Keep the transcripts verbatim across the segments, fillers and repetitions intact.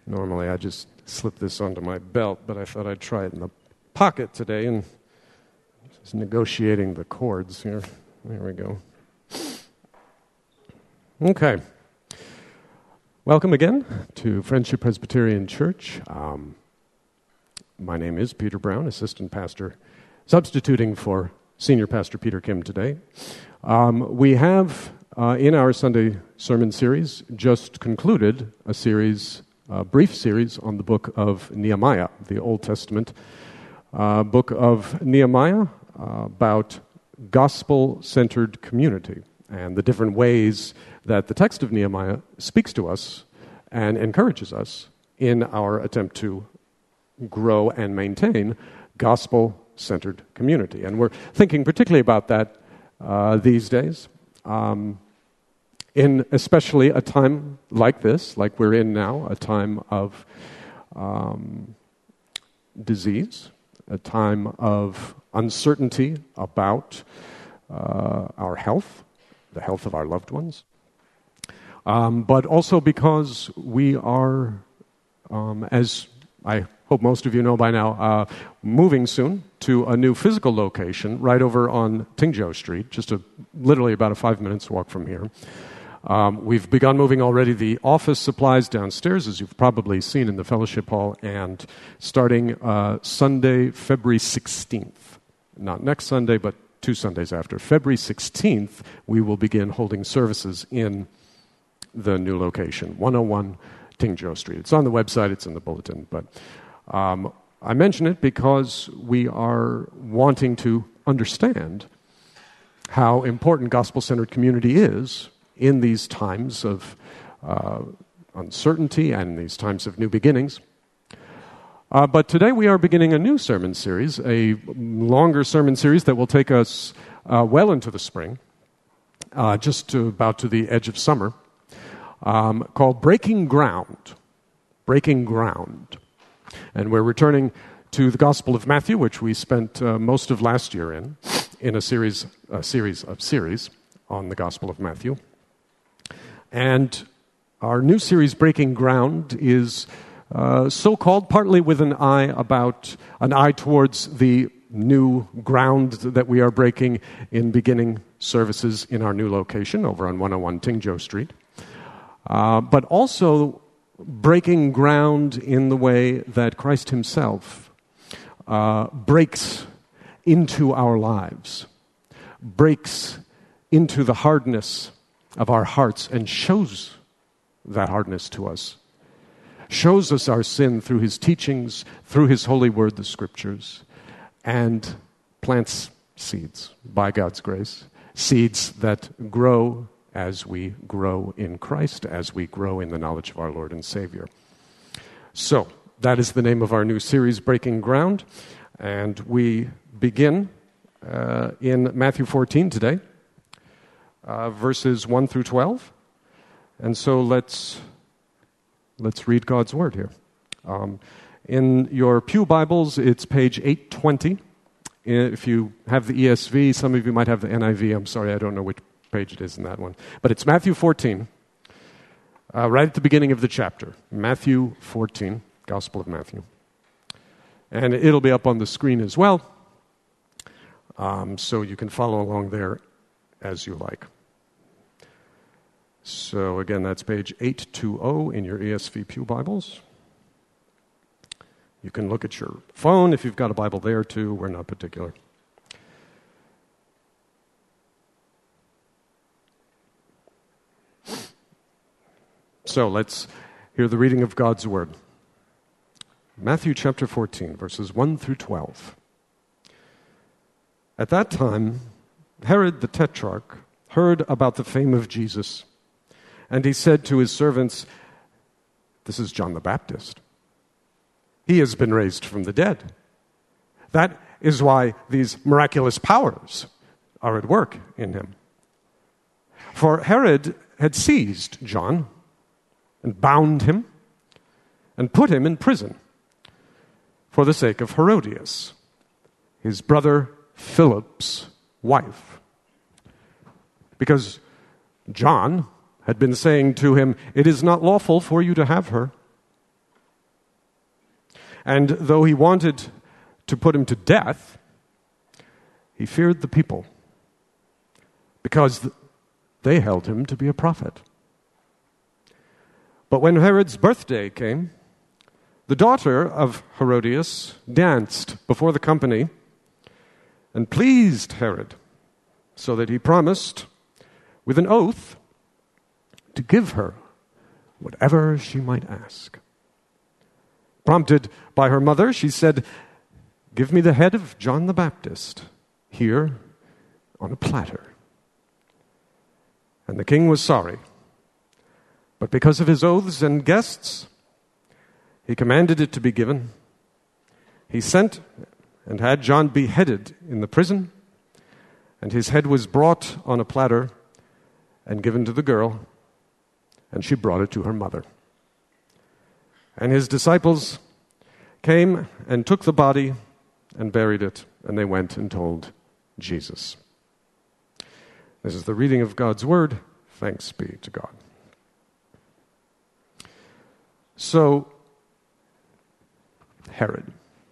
Normally I just slip this onto my belt, but I thought I'd try it in the pocket today and just negotiating the cords here. There we go. Okay. Welcome again to Friendship Presbyterian Church. Um, my name is Peter Brown, assistant pastor, substituting for Senior Pastor Peter Kim today. Um, we have, uh, in our Sunday sermon series, just concluded a series, a brief series on the book of Nehemiah, the Old Testament uh, book of Nehemiah, uh, about gospel-centered community and the different ways that the text of Nehemiah speaks to us and encourages us in our attempt to grow and maintain gospel-centered community. And we're thinking particularly about that uh, these days, um, in especially a time like this, like we're in now, a time of um, disease, a time of uncertainty about uh, our health, the health of our loved ones, um, but also because we are, um, as I hope most of you know by now, uh, moving soon to a new physical location right over on Tingzhou Street, just a, literally about a five minutes walk from here. Um, we've begun moving already the office supplies downstairs, as you've probably seen in the fellowship hall, and starting uh, Sunday, February sixteenth, not next Sunday, but two Sundays after, February sixteenth, we will begin holding services in the new location, one oh one Tingzhou Street. It's on the website, it's in the bulletin, but um, I mention it because we are wanting to understand how important gospel-centered community is in these times of uh, uncertainty and these times of new beginnings. Uh, but today we are beginning a new sermon series, a longer sermon series that will take us uh, well into the spring, uh, just to, about to the edge of summer, um, called Breaking Ground. Breaking Ground. And we're returning to the Gospel of Matthew, which we spent uh, most of last year in, in a series, a series of series on the Gospel of Matthew. And our new series, Breaking Ground, is uh, so-called partly with an eye about an eye towards the new ground that we are breaking in beginning services in our new location over on one oh one Tingzhou Street, uh, but also breaking ground in the way that Christ himself uh, breaks into our lives, breaks into the hardness of our hearts and shows that hardness to us, shows us our sin through his teachings, through his holy word, the scriptures, and plants seeds by God's grace, seeds that grow as we grow in Christ, as we grow in the knowledge of our Lord and Savior. So, that is the name of our new series, Breaking Ground, and we begin uh, in Matthew fourteen today. Uh, verses one through twelve. And so let's let's read God's word here. Um, in your pew Bibles, it's page eight twenty. If you have the E S V, some of you might have the N I V. I'm sorry, I don't know which page it is in that one. But it's Matthew fourteen, uh, right at the beginning of the chapter. Matthew fourteen, Gospel of Matthew. And it'll be up on the screen as well, um, so you can follow along there as you like. So again, that's page eight twenty in your E S V Pew Bibles. You can look at your phone if you've got a Bible there too. We're not particular. So let's hear the reading of God's word. Matthew chapter fourteen, verses one through twelve. At that time, Herod the Tetrarch heard about the fame of Jesus, and he said to his servants, "This is John the Baptist. He has been raised from the dead. That is why these miraculous powers are at work in him." For Herod had seized John and bound him and put him in prison for the sake of Herodias, his brother Philip's wife, because John had been saying to him, "It is not lawful for you to have her." And though he wanted to put him to death, he feared the people because they held him to be a prophet. But when Herod's birthday came, the daughter of Herodias danced before the company and pleased Herod, so that he promised, with an oath, to give her whatever she might ask. Prompted by her mother, she said, "Give me the head of John the Baptist here on a platter." And the king was sorry, but because of his oaths and guests, he commanded it to be given. He sent and had John beheaded in the prison, and his head was brought on a platter and given to the girl, and she brought it to her mother. And his disciples came and took the body and buried it, and they went and told Jesus. This is the reading of God's word. Thanks be to God. So, Herod.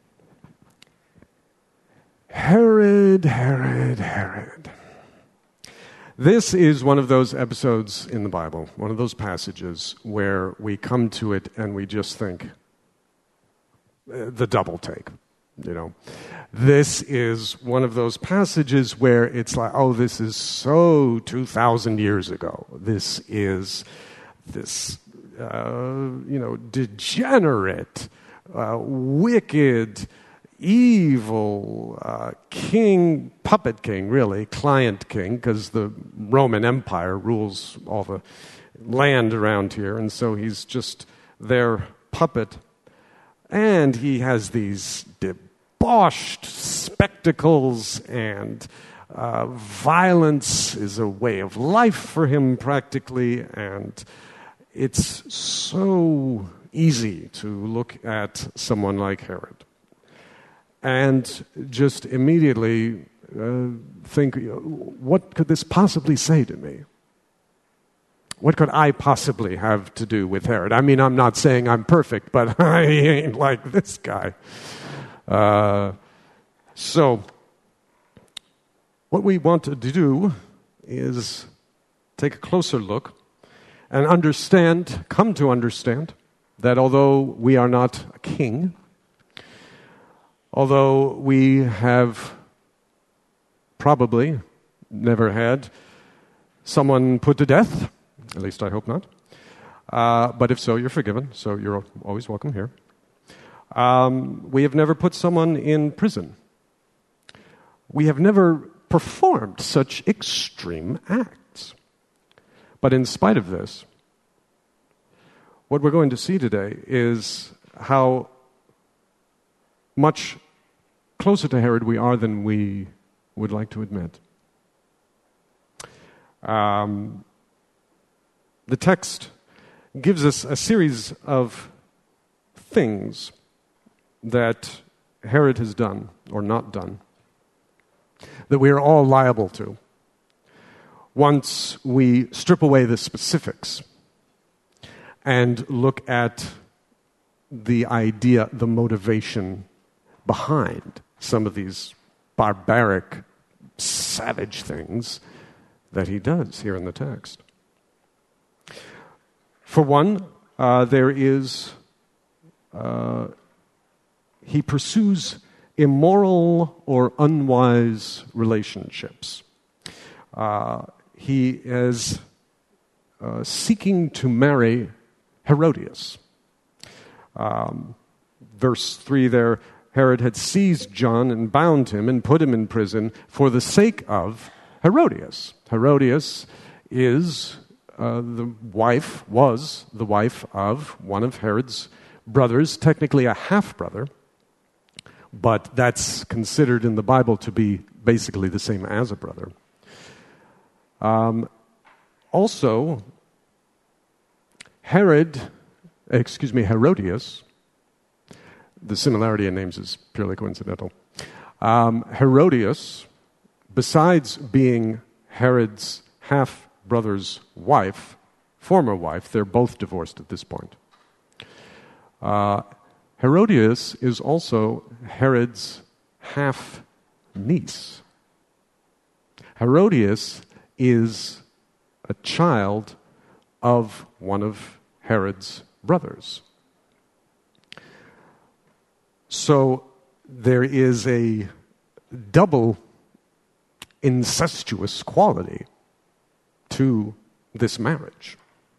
Herod, Herod, Herod. This is one of those episodes in the Bible, one of those passages where we come to it and we just think, uh, the double take, you know. This is one of those passages where it's like, oh, this is so two thousand years ago. This is this, uh, you know, degenerate, uh, wicked, evil uh, king, puppet king, really, client king, because the Roman Empire rules all the land around here, and so he's just their puppet. And he has these debauched spectacles, and uh, violence is a way of life for him, practically, and it's so easy to look at someone like Herod and just immediately uh, think, what could this possibly say to me? What could I possibly have to do with Herod? I mean, I'm not saying I'm perfect, but I ain't like this guy. Uh, so, what we want to do is take a closer look and understand, come to understand, that although we are not a king, although we have probably never had someone put to death, at least I hope not, uh, but if so, you're forgiven, so you're always welcome here. Um, we have never put someone in prison. We have never performed such extreme acts. But in spite of this, what we're going to see today is how much closer to Herod we are than we would like to admit. Um, the text gives us a series of things that Herod has done or not done that we are all liable to once we strip away the specifics and look at the idea, the motivation behind some of these barbaric, savage things that he does here in the text. For one, uh, there is, uh, he pursues immoral or unwise relationships. Uh, he is uh, seeking to marry Herodias. Um, verse three there, Herod had seized John and bound him and put him in prison for the sake of Herodias. Herodias is uh, the wife, was the wife of one of Herod's brothers, technically a half-brother, but that's considered in the Bible to be basically the same as a brother. Um, also, Herod, excuse me, Herodias, the similarity in names is purely coincidental. Um, Herodias, besides being Herod's half-brother's wife, former wife, they're both divorced at this point. Uh, Herodias is also Herod's half-niece. Herodias is a child of one of Herod's brothers. So there is a double incestuous quality to this marriage.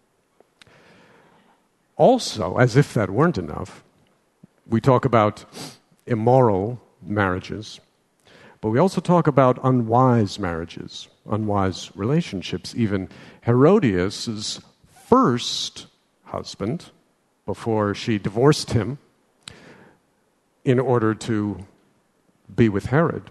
Also, as if that weren't enough, we talk about immoral marriages, but we also talk about unwise marriages, unwise relationships. Even Herodias' first husband, before she divorced him in order to be with Herod,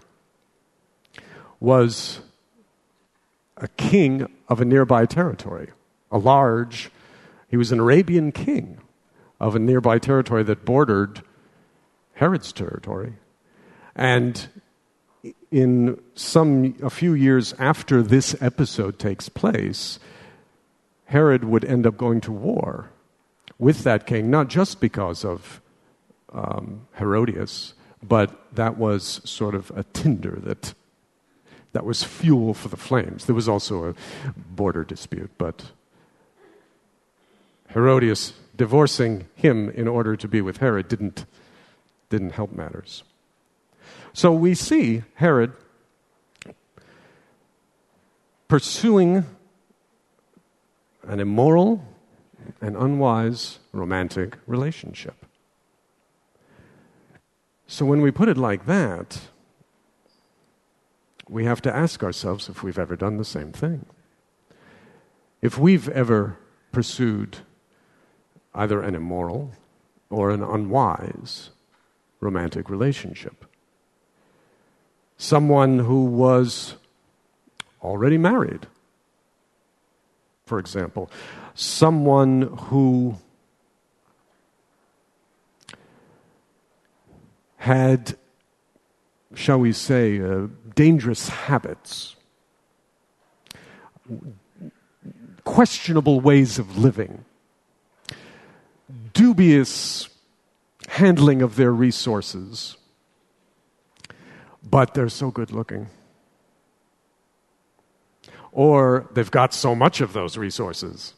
was a king of a nearby territory, a large, he was an Arabian king of a nearby territory that bordered Herod's territory. And in some, a few years after this episode takes place, Herod would end up going to war with that king, not just because of um, Herodias, but that was sort of a tinder that that was fuel for the flames. There was also a border dispute, but Herodias divorcing him in order to be with Herod didn't didn't help matters. So we see Herod pursuing an immoral and unwise romantic relationship. So when we put it like that, we have to ask ourselves if we've ever done the same thing. If we've ever pursued either an immoral or an unwise romantic relationship. Someone who was already married, for example. Someone who had, shall we say, uh, dangerous habits, questionable ways of living, dubious handling of their resources, but they're so good looking. Or they've got so much of those resources.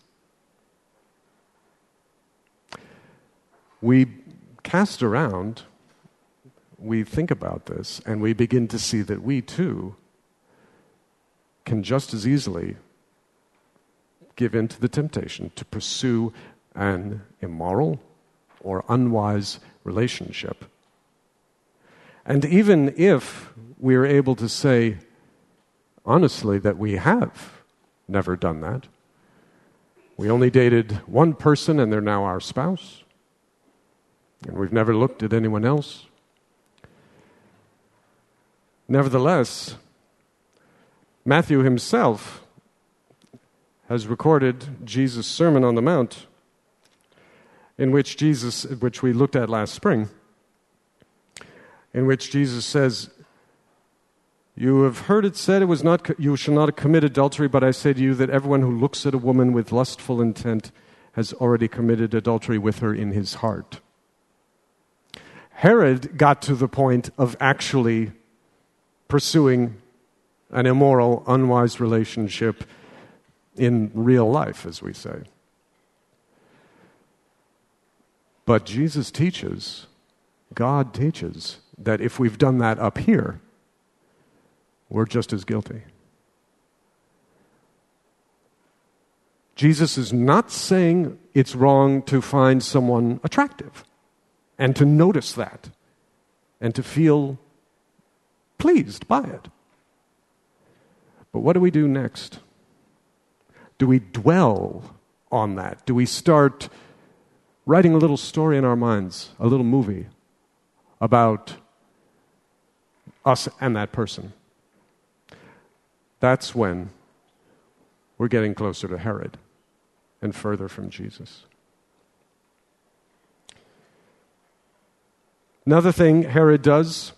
We cast around, we think about this, and we begin to see that we too can just as easily give in to the temptation to pursue an immoral or unwise relationship. And even if we're able to say honestly that we have never done that, we only dated one person and they're now our spouse, and we've never looked at anyone else. Nevertheless, Matthew himself has recorded Jesus' Sermon on the Mount, in which Jesus, which we looked at last spring, in which Jesus says, "You have heard it said, it was not you shall not commit adultery, but I say to you that everyone who looks at a woman with lustful intent has already committed adultery with her in his heart." Herod got to the point of actually pursuing an immoral, unwise relationship in real life, as we say. But Jesus teaches, God teaches, that if we've done that up here, we're just as guilty. Jesus is not saying it's wrong to find someone attractive and to notice that and to feel pleased by it. But what do we do next? Do we dwell on that? Do we start writing a little story in our minds, a little movie about us and that person? That's when we're getting closer to Herod and further from Jesus. Another thing Herod does,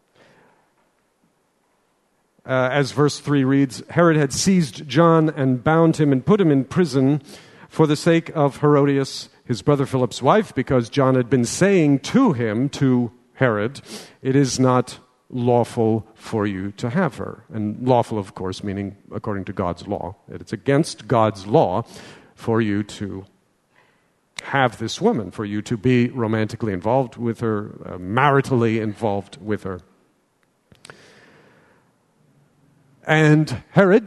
uh, as verse three reads, Herod had seized John and bound him and put him in prison for the sake of Herodias, his brother Philip's wife because John had been saying to him, to Herod, it is not lawful for you to have her. And lawful, of course, meaning according to God's law. It's against God's law for you to have this woman, for you to be romantically involved with her, uh, maritally involved with her. And Herod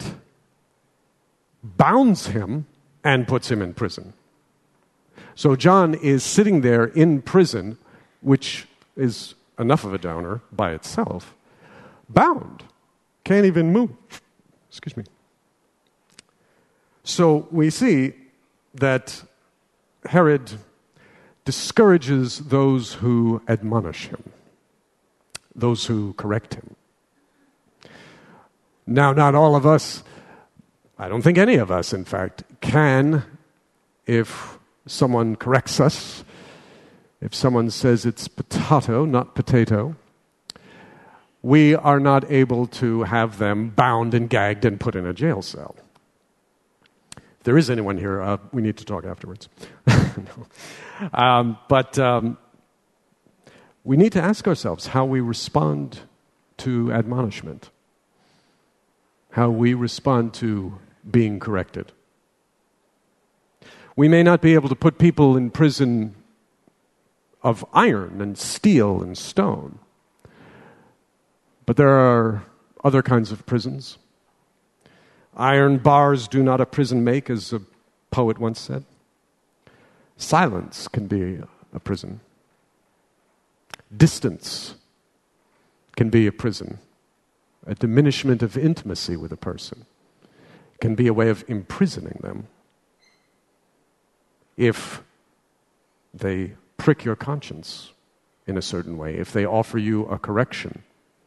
bounds him and puts him in prison. So John is sitting there in prison, which is enough of a downer by itself, bound, can't even move. Excuse me. So we see that Herod discourages those who admonish him, those who correct him. Now, not all of us, I don't think any of us, in fact, can, if someone corrects us, if someone says it's potato, not potato, we are not able to have them bound and gagged and put in a jail cell. If there is anyone here, uh, we need to talk afterwards. no. um, but um, we need to ask ourselves how we respond to admonishment, how we respond to being corrected. We may not be able to put people in prison of iron and steel and stone, but there are other kinds of prisons. Iron bars do not a prison make, as a poet once said. Silence can be a prison. Distance can be a prison. A diminishment of intimacy with a person can be a way of imprisoning them if they prick your conscience in a certain way, if they offer you a correction.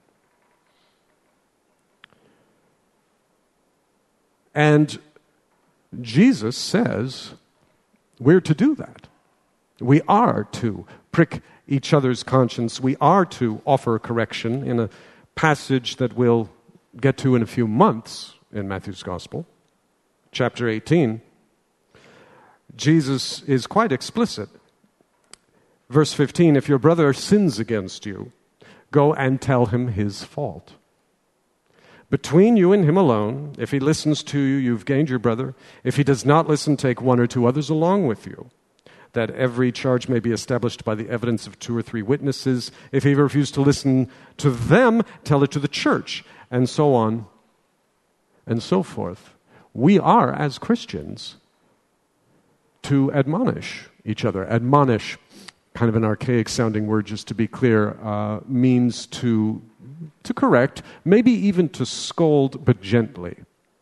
And Jesus says we're to do that. We are to prick each other's conscience. We are to offer correction in a passage that we'll get to in a few months in Matthew's Gospel, chapter eighteen. Jesus is quite explicit. Verse fifteen, if your brother sins against you, go and tell him his fault. Between you and him alone, if he listens to you, you've gained your brother. If he does not listen, take one or two others along with you, that every charge may be established by the evidence of two or three witnesses. If he refuse to listen to them, tell it to the church, and so on and so forth. We are, as Christians, to admonish each other. Admonish, kind of an archaic sounding word, just to be clear, uh, means to, to correct, maybe even to scold, but gently.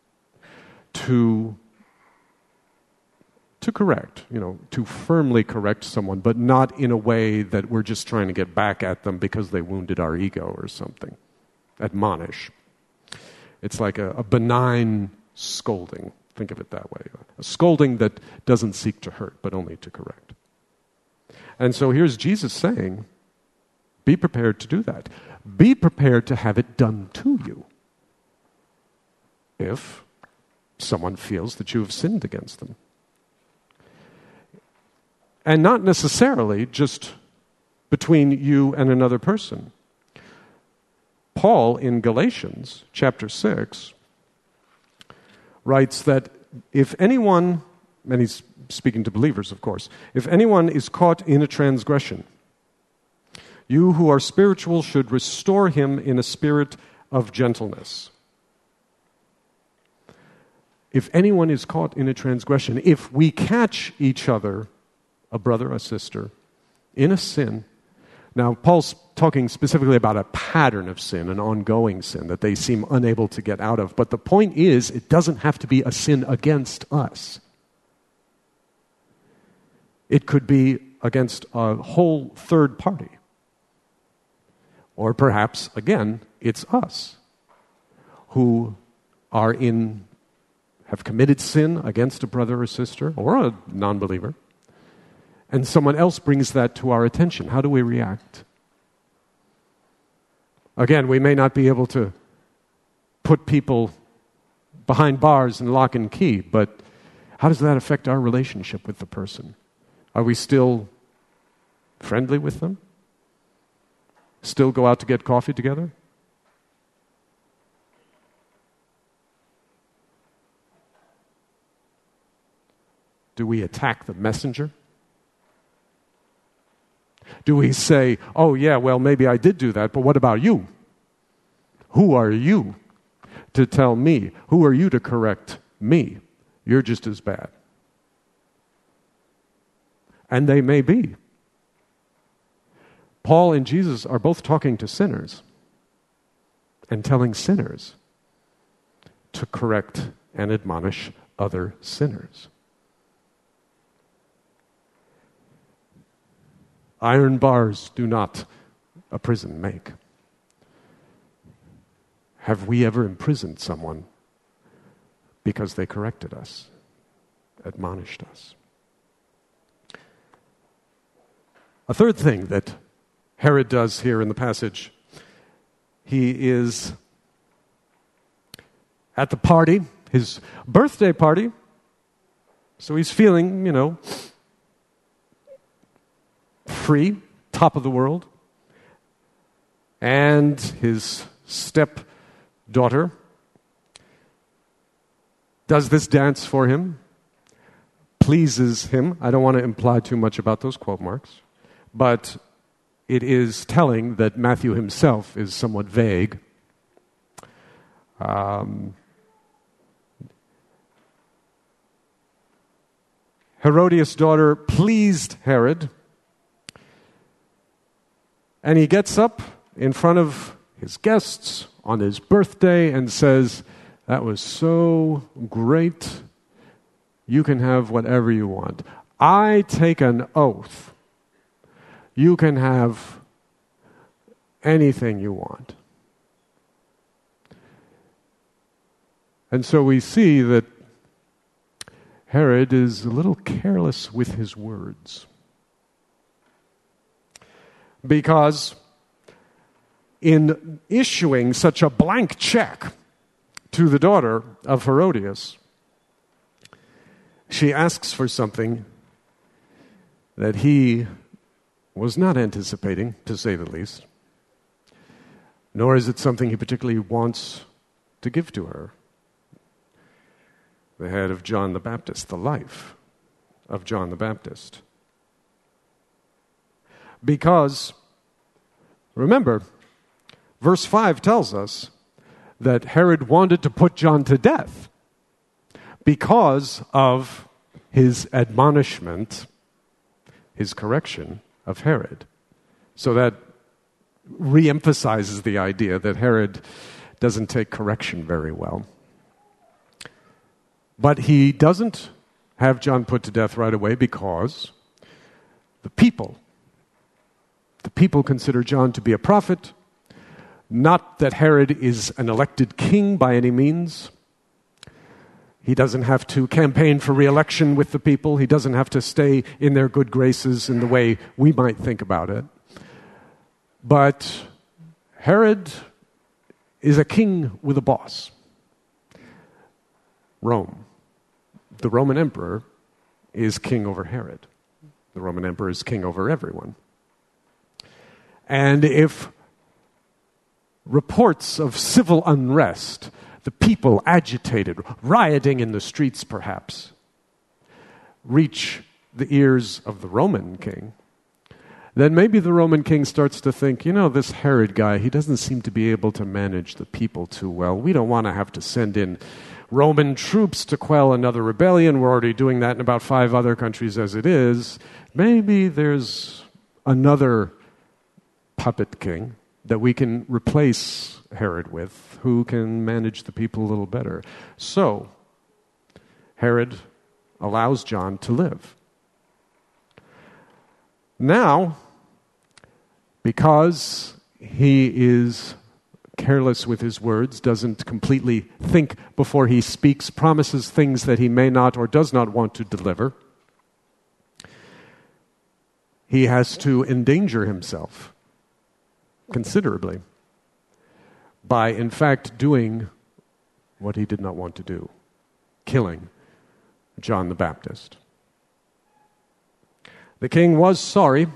To To correct, you know, to firmly correct someone, but not in a way that we're just trying to get back at them because they wounded our ego or something. Admonish. It's like a, a benign scolding. Think of it that way. A scolding that doesn't seek to hurt, but only to correct. And so here's Jesus saying, be prepared to do that. Be prepared to have it done to you if someone feels that you have sinned against them. And not necessarily just between you and another person. Paul in Galatians chapter six writes that if anyone, and he's speaking to believers, of course, if anyone is caught in a transgression, you who are spiritual should restore him in a spirit of gentleness. If anyone is caught in a transgression, if we catch each other, a brother, a sister, in a sin. Now, Paul's talking specifically about a pattern of sin, an ongoing sin that they seem unable to get out of. But the point is, it doesn't have to be a sin against us. It could be against a whole third party. Or perhaps, again, it's us who are in, have committed sin against a brother or sister or a non-believer. And someone else brings that to our attention. How do we react? Again, we may not be able to put people behind bars and lock and key, but how does that affect our relationship with the person? Are we still friendly with them? Still go out to get coffee together? Do we attack the messenger? Do we say, oh yeah, well maybe I did do that, but what about you? Who are you to tell me? Who are you to correct me? You're just as bad. And they may be. Paul and Jesus are both talking to sinners and telling sinners to correct and admonish other sinners. Iron bars do not a prison make. Have we ever imprisoned someone because they corrected us, admonished us? A third thing that Herod does here in the passage, he is at the party, his birthday party, so he's feeling, you know, free, top of the world. And his stepdaughter does this dance for him, pleases him. I don't want to imply too much about those quote marks, but it is telling that Matthew himself is somewhat vague. Um, Herodias' daughter pleased Herod, and he gets up in front of his guests on his birthday and says, "That was so great. You can have whatever you want. I take an oath. You can have anything you want." And so we see that Herod is a little careless with his words. Because in issuing such a blank check to the daughter of Herodias, she asks for something that he was not anticipating, to say the least, nor is it something he particularly wants to give to her. The head of John the Baptist, the life of John the Baptist. Because, remember, verse five tells us that Herod wanted to put John to death because of his admonishment, his correction of Herod. So that reemphasizes the idea that Herod doesn't take correction very well. But he doesn't have John put to death right away because the people, the people consider John to be a prophet. Not that Herod is an elected king by any means. He doesn't have to campaign for re-election with the people. He doesn't have to stay in their good graces in the way we might think about it. But Herod is a king with a boss. Rome. The Roman emperor is king over Herod. The Roman emperor is king over everyone. And if reports of civil unrest, the people agitated, rioting in the streets perhaps, reach the ears of the Roman king, then maybe the Roman king starts to think, you know, this Herod guy, he doesn't seem to be able to manage the people too well. We don't want to have to send in Roman troops to quell another rebellion. We're already doing that in about five other countries as it is. Maybe there's another puppet king that we can replace Herod with, who can manage the people a little better. So, Herod allows John to live. Now, because he is careless with his words, doesn't completely think before he speaks, promises things that he may not or does not want to deliver, he has to endanger himself considerably by, in fact, doing what he did not want to do, killing John the Baptist. The king was sorry,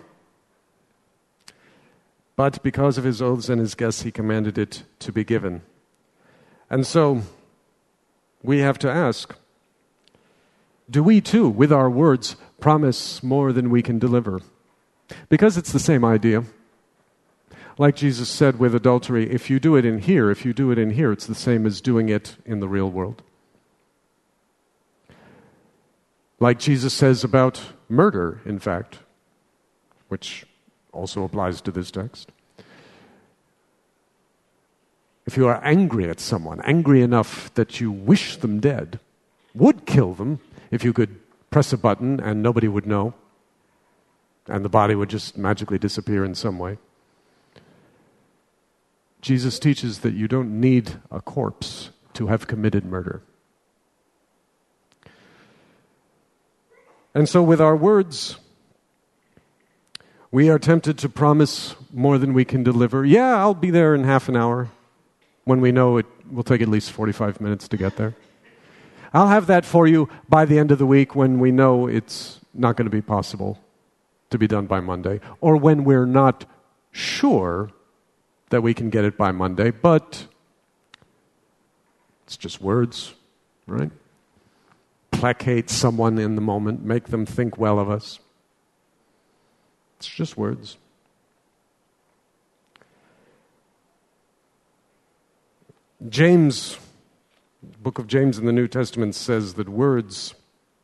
but because of his oaths and his guests, he commanded it to be given. And so, we have to ask, do we too, with our words, promise more than we can deliver? Because it's the same idea. Like Jesus said with adultery, if you do it in here, if you do it in here, it's the same as doing it in the real world. Like Jesus says about murder, in fact, which also applies to this text. If you are angry at someone, angry enough that you wish them dead, would kill them if you could press a button and nobody would know, and the body would just magically disappear in some way. Jesus teaches that you don't need a corpse to have committed murder. And so with our words, we are tempted to promise more than we can deliver. Yeah, I'll be there in half an hour, when we know it will take at least forty-five minutes to get there. I'll have that for you by the end of the week when we know it's not going to be possible to be done by Monday, or when we're not sure that we can get it by Monday, but it's just words, right? Placate someone in the moment, make them think well of us. It's just words. James, book of James in the New Testament says that words,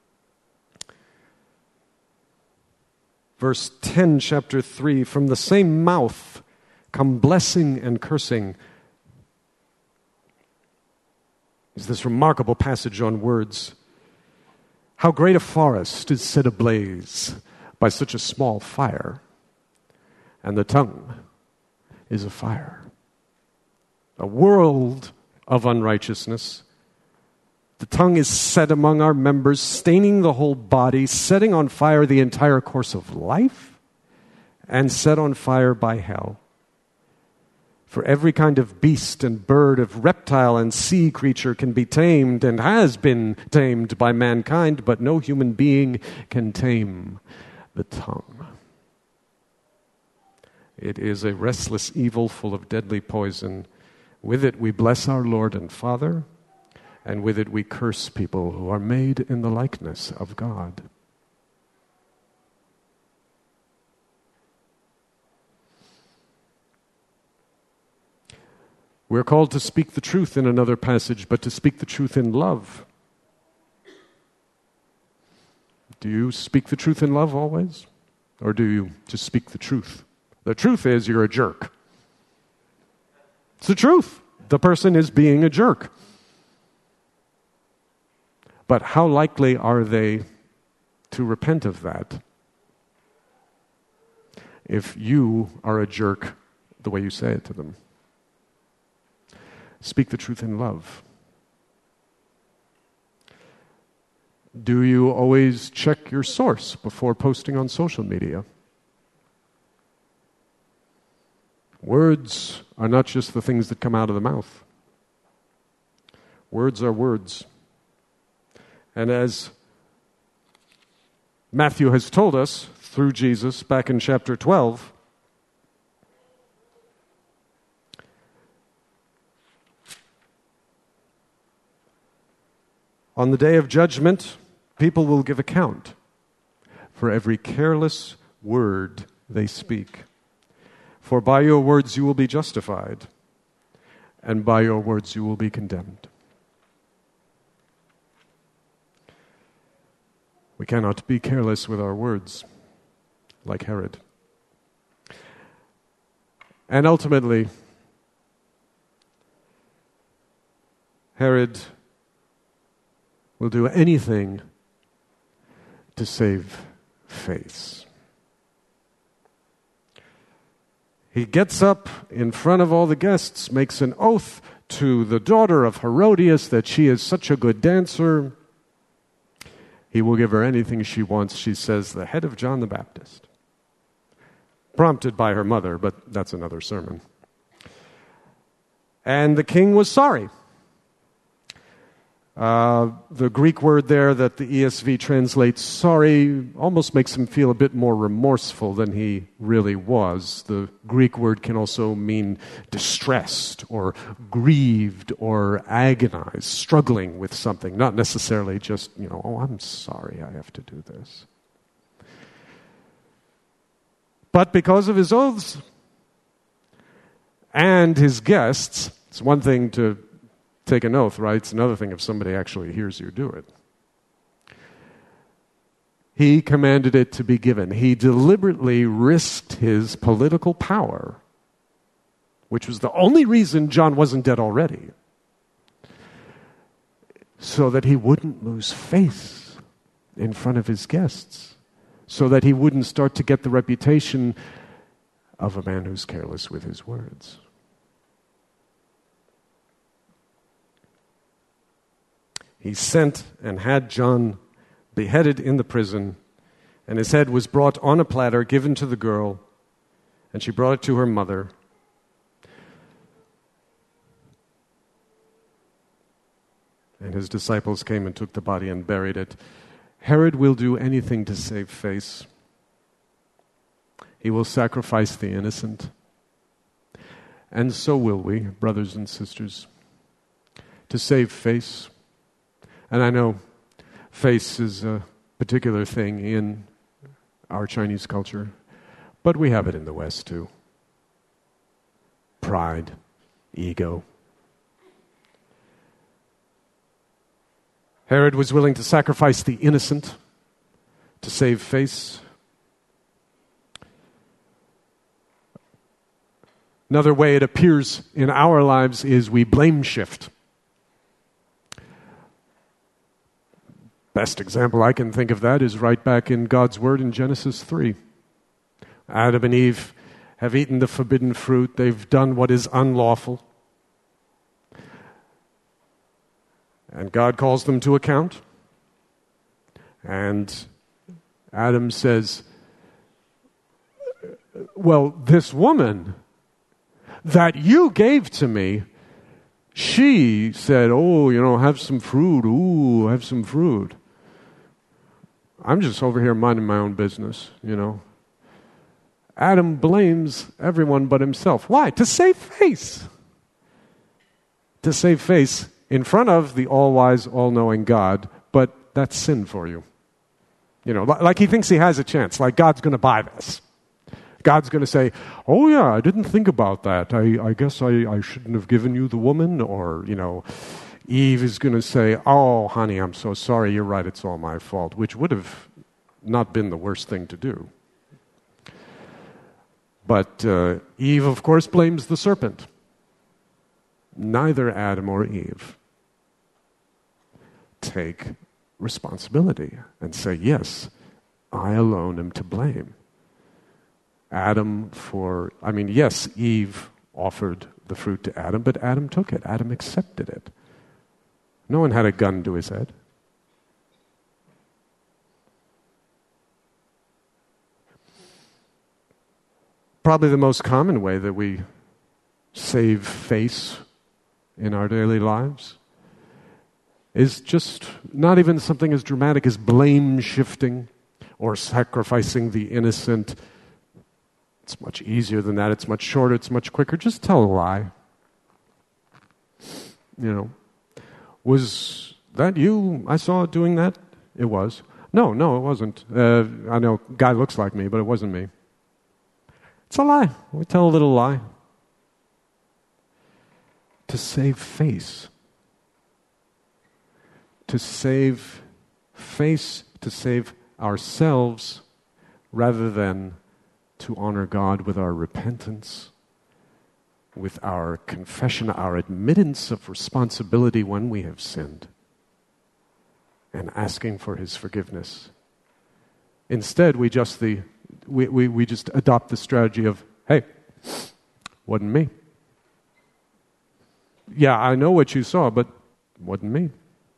verse ten, chapter three, from the same mouth come blessing and cursing. Is this remarkable passage on words. How great a forest is set ablaze by such a small fire, and the tongue is a fire. A world of unrighteousness. The tongue is set among our members, staining the whole body, setting on fire the entire course of life, and set on fire by hell. For every kind of beast and bird, of reptile and sea creature can be tamed and has been tamed by mankind, but no human being can tame the tongue. It is a restless evil full of deadly poison. With it we bless our Lord and Father, and with it we curse people who are made in the likeness of God. We're called to speak the truth in another passage, but to speak the truth in love. Do you speak the truth in love always? Or do you just speak the truth? The truth is you're a jerk. It's the truth. The person is being a jerk. But how likely are they to repent of that if you are a jerk the way you say it to them? Speak the truth in love. Do you always check your source before posting on social media? Words are not just the things that come out of the mouth. Words are words. And as Matthew has told us through Jesus back in chapter twelve, on the day of judgment, people will give account for every careless word they speak. For by your words you will be justified, and by your words you will be condemned. We cannot be careless with our words, like Herod. And ultimately, Herod will do anything to save face. He gets up in front of all the guests, makes an oath to the daughter of Herodias that she is such a good dancer. He will give her anything she wants, she says, the head of John the Baptist. Prompted by her mother, but that's another sermon. And the king was sorry. Uh, the Greek word there that the E S V translates sorry almost makes him feel a bit more remorseful than he really was. The Greek word can also mean distressed or grieved or agonized, struggling with something, not necessarily just, you know, oh, I'm sorry I have to do this. But because of his oaths and his guests, it's one thing to take an oath, right? It's another thing if somebody actually hears you do it. He commanded it to be given. He deliberately risked his political power, which was the only reason John wasn't dead already, so that he wouldn't lose face in front of his guests, so that he wouldn't start to get the reputation of a man who's careless with his words. He sent and had John beheaded in the prison, and his head was brought on a platter, given to the girl, and she brought it to her mother. And his disciples came and took the body and buried it. Herod will do anything to save face. He will sacrifice the innocent. And so will we, brothers and sisters, to save face. And I know face is a particular thing in our Chinese culture, but we have it in the West too. Pride, ego. Herod was willing to sacrifice the innocent to save face. Another way it appears in our lives is we blame shift. Best example I can think of that is right back in God's Word in Genesis three. Adam and Eve have eaten the forbidden fruit. They've done what is unlawful. And God calls them to account. And Adam says, well, this woman that you gave to me, she said, oh, you know, have some fruit. Ooh, have some fruit. I'm just over here minding my own business, you know. Adam blames everyone but himself. Why? To save face. To save face in front of the all-wise, all-knowing God, but that's sin for you. You know, like he thinks he has a chance, like God's going to buy this. God's going to say, oh yeah, I didn't think about that. I, I guess I, I shouldn't have given you the woman. Or, you know, Eve is going to say, oh, honey, I'm so sorry. You're right. It's all my fault, which would have not been the worst thing to do. But uh, Eve, of course, blames the serpent. Neither Adam or Eve take responsibility and say, yes, I alone am to blame. Adam for, I mean, yes, Eve offered the fruit to Adam, but Adam took it. Adam accepted it. No one had a gun to his head. Probably the most common way that we save face in our daily lives is just not even something as dramatic as blame shifting or sacrificing the innocent. It's much easier than that. It's much shorter. It's much quicker. Just tell a lie. You know, was that you I saw doing that? It was. No, no, it wasn't. Uh, I know, guy looks like me, but it wasn't me. It's a lie. We tell a little lie. To save face. To save face, to save ourselves, rather than to honor God with our repentance, with our confession, our admittance of responsibility when we have sinned, and asking for His forgiveness. Instead, we just the we, we, we just adopt the strategy of, hey, wasn't me. Yeah, I know what you saw, but wasn't me.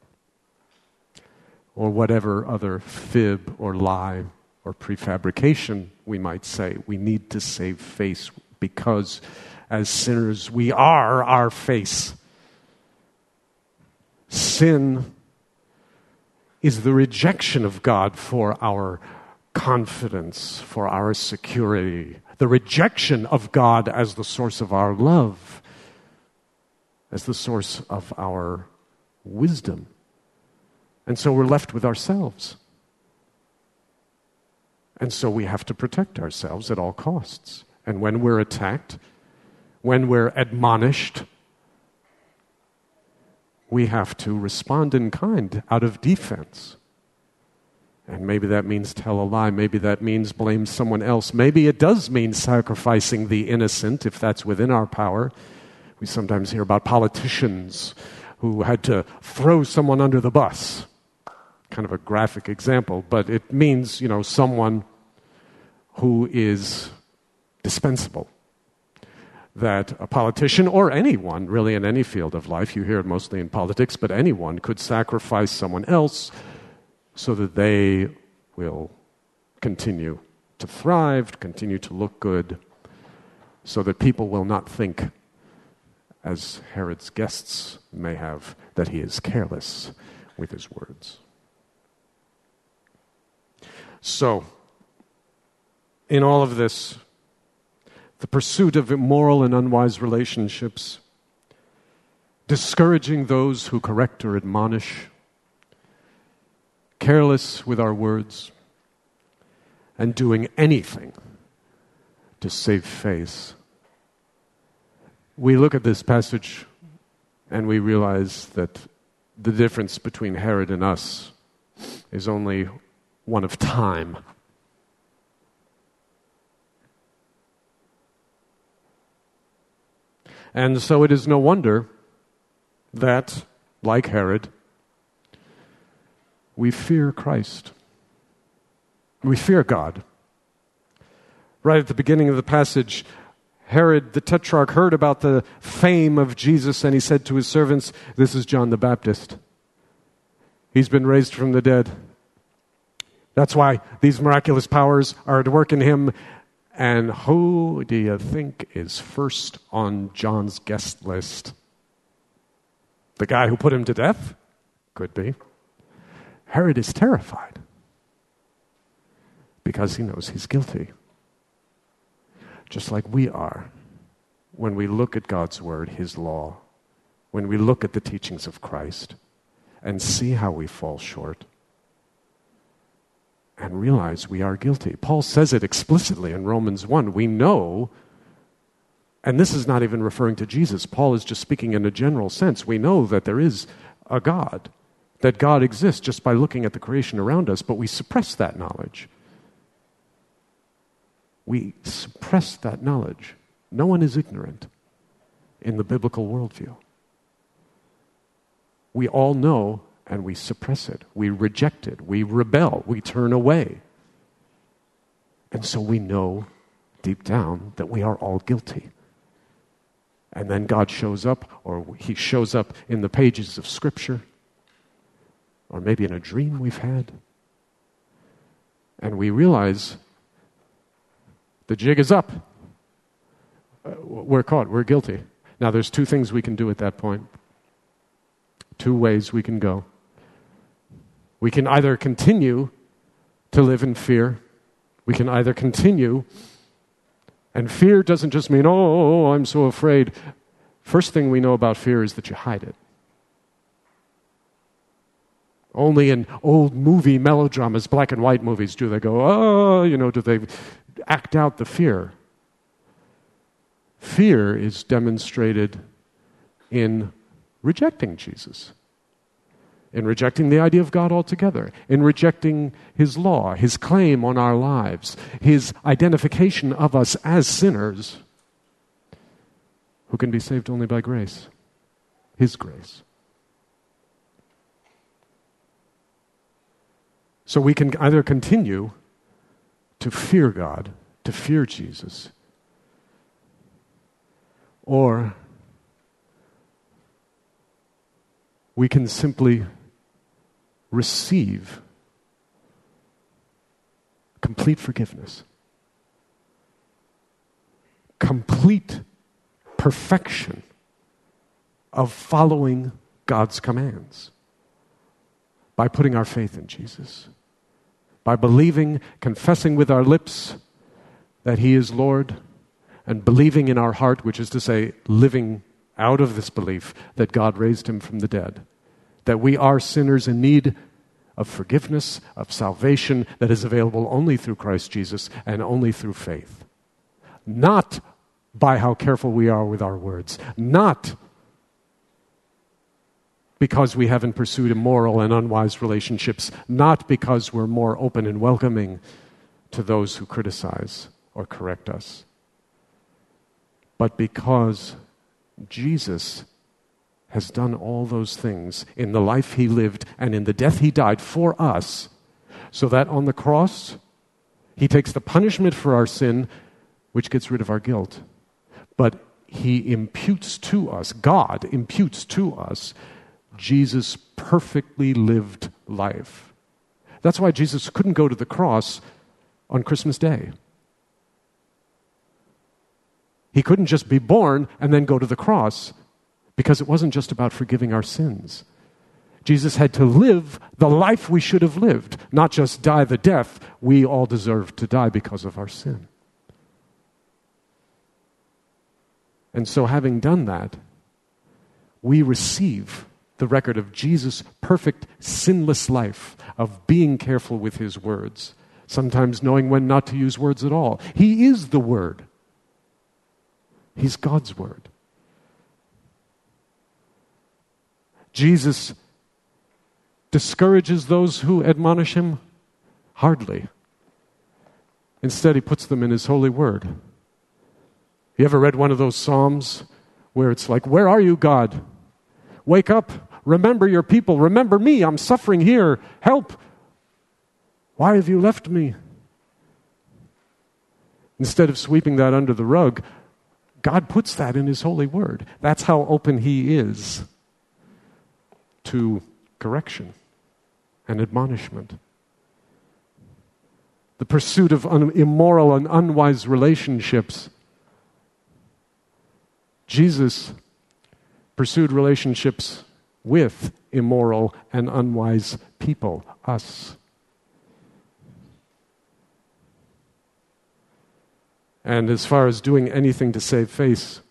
Or whatever other fib or lie or prefabrication we might say. We need to save face because as sinners we are our face. Sin is the rejection of God for our confidence, for our security, the rejection of God as the source of our love, as the source of our wisdom. And so we're left with ourselves. And so we have to protect ourselves at all costs. And when we're attacked, when we're admonished, we have to respond in kind out of defense. And maybe that means tell a lie. Maybe that means blame someone else. Maybe it does mean sacrificing the innocent, if that's within our power. We sometimes hear about politicians who had to throw someone under the bus. Kind of a graphic example, but it means, you know, someone who is dispensable. That a politician, or anyone really in any field of life, you hear it mostly in politics, but anyone could sacrifice someone else so that they will continue to thrive, continue to look good, so that people will not think, as Herod's guests may have, that he is careless with his words. So, in all of this, the pursuit of immoral and unwise relationships, discouraging those who correct or admonish, careless with our words, and doing anything to save face. We look at this passage and we realize that the difference between Herod and us is only one of time. And so it is no wonder that, like Herod, we fear Christ. We fear God. Right at the beginning of the passage, Herod the Tetrarch heard about the fame of Jesus, and he said to his servants, "This is John the Baptist. He's been raised from the dead. That's why these miraculous powers are at work in him." And who do you think is first on John's guest list? The guy who put him to death? Could be. Herod is terrified because he knows he's guilty. Just like we are when we look at God's word, his law, when we look at the teachings of Christ and see how we fall short and realize we are guilty. Paul says it explicitly in Romans one. We know, and this is not even referring to Jesus. Paul is just speaking in a general sense. We know that there is a God, that God exists just by looking at the creation around us, but we suppress that knowledge. We suppress that knowledge. No one is ignorant in the biblical worldview. We all know, and we suppress it. We reject it. We rebel. We turn away. And so we know deep down that we are all guilty. And then God shows up, or he shows up in the pages of Scripture, or maybe in a dream we've had. And we realize the jig is up. Uh, we're caught. We're guilty. Now, there's two things we can do at that point. Two ways we can go. We can either continue to live in fear. We can either continue, and fear doesn't just mean, oh, I'm so afraid. First thing we know about fear is that you hide it. Only in old movie melodramas, black and white movies, do they go, oh, you know, do they act out the fear. Fear is demonstrated in rejecting Jesus, in rejecting the idea of God altogether, in rejecting his law, his claim on our lives, his identification of us as sinners who can be saved only by grace, his grace. So we can either continue to fear God, to fear Jesus, or we can simply receive complete forgiveness, complete perfection of following God's commands. By putting our faith in Jesus. By believing, confessing with our lips that He is Lord, and believing in our heart, which is to say, living out of this belief that God raised Him from the dead. That we are sinners in need of forgiveness, of salvation that is available only through Christ Jesus and only through faith. Not by how careful we are with our words. Not because we haven't pursued immoral and unwise relationships. Not because we're more open and welcoming to those who criticize or correct us. But because Jesus has done all those things in the life He lived and in the death He died for us, so that on the cross, He takes the punishment for our sin, which gets rid of our guilt. But He imputes to us, God imputes to us, Jesus' perfectly lived life. That's why Jesus couldn't go to the cross on Christmas Day. He couldn't just be born and then go to the cross, because it wasn't just about forgiving our sins. Jesus had to live the life we should have lived, not just die the death we all deserve to die because of our sin. And so having done that, we receive the record of Jesus' perfect, sinless life, of being careful with His words, sometimes knowing when not to use words at all. He is the Word. He's God's Word. Jesus discourages those who admonish Him? Hardly. Instead, He puts them in His holy word. You ever read one of those Psalms where it's like, where are you, God? Wake up. Remember your people. Remember me. I'm suffering here. Help. Why have you left me? Instead of sweeping that under the rug, God puts that in His holy word. That's how open He is to correction and admonishment. The pursuit of un- immoral and unwise relationships. Jesus pursued relationships with immoral and unwise people, us. And as far as doing anything to save face,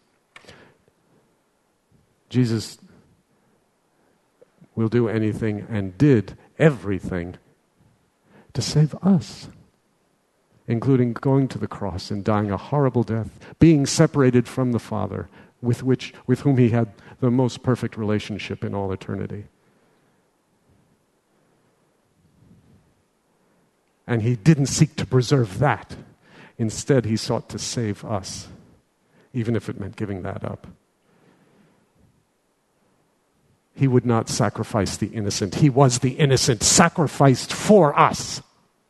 Jesus will do anything and did everything to save us, including going to the cross and dying a horrible death, being separated from the Father, with which with whom He had the most perfect relationship in all eternity. And He didn't seek to preserve that. Instead, He sought to save us, even if it meant giving that up. He would not sacrifice the innocent. He was the innocent, sacrificed for us.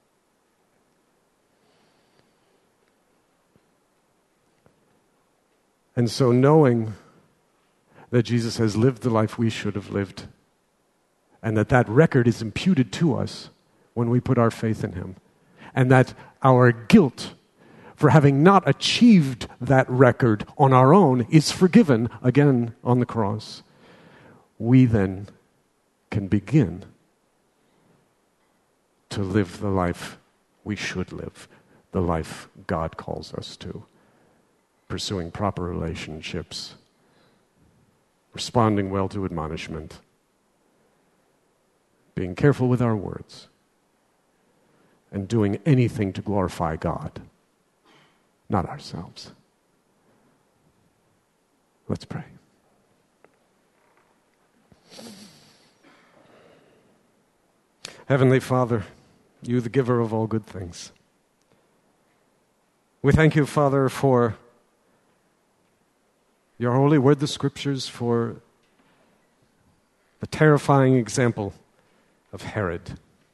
And so knowing that Jesus has lived the life we should have lived, and that that record is imputed to us when we put our faith in Him, and that our guilt for having not achieved that record on our own is forgiven again on the cross, we then can begin to live the life we should live, the life God calls us to, pursuing proper relationships, responding well to admonishment, being careful with our words, and doing anything to glorify God, not ourselves. Let's pray. Heavenly Father, You the giver of all good things, we thank You, Father, for Your holy word, the Scriptures, for the terrifying example of Herod.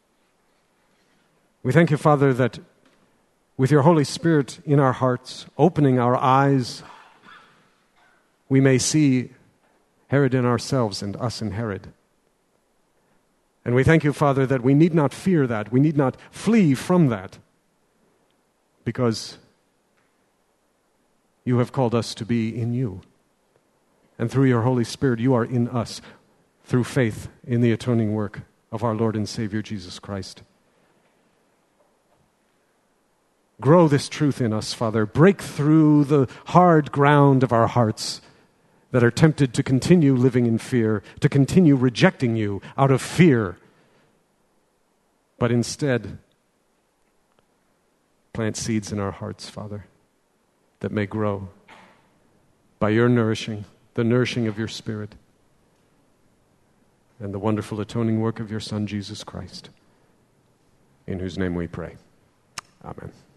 We thank You, Father, that with Your Holy Spirit in our hearts, opening our eyes, we may see Herod in ourselves and us in Herod. And we thank You, Father, that we need not fear that. We need not flee from that, because You have called us to be in You. And through Your Holy Spirit, You are in us, through faith in the atoning work of our Lord and Savior Jesus Christ. Grow this truth in us, Father. Break through the hard ground of our hearts that are tempted to continue living in fear, to continue rejecting you out of fear. But instead, plant seeds in our hearts, Father, that may grow by your nourishing, the nourishing of your Spirit, and the wonderful atoning work of your Son, Jesus Christ, in whose name we pray. Amen.